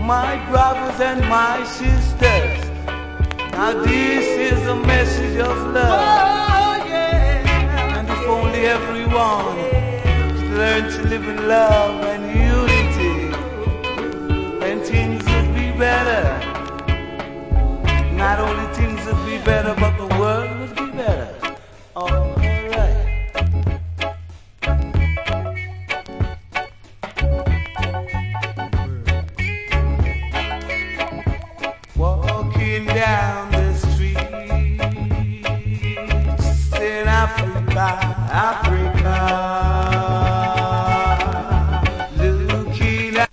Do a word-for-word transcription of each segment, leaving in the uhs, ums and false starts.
My brothers and my sisters, now this is a message of love. Oh, yeah. And if only everyone learn to live in love and unity, then things would be better. Not only things would be better, but the world would be better. All right. Walking down the streets in Africa, Africa, looking at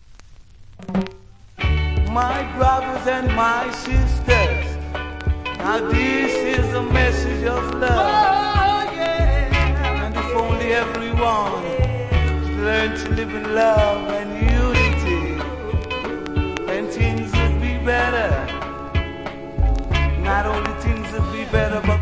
my brothers and my sisters. Now this is a message of love. Oh, yeah. And if only everyone learn to live in love and unity, then things would be better. Not only things would be better, but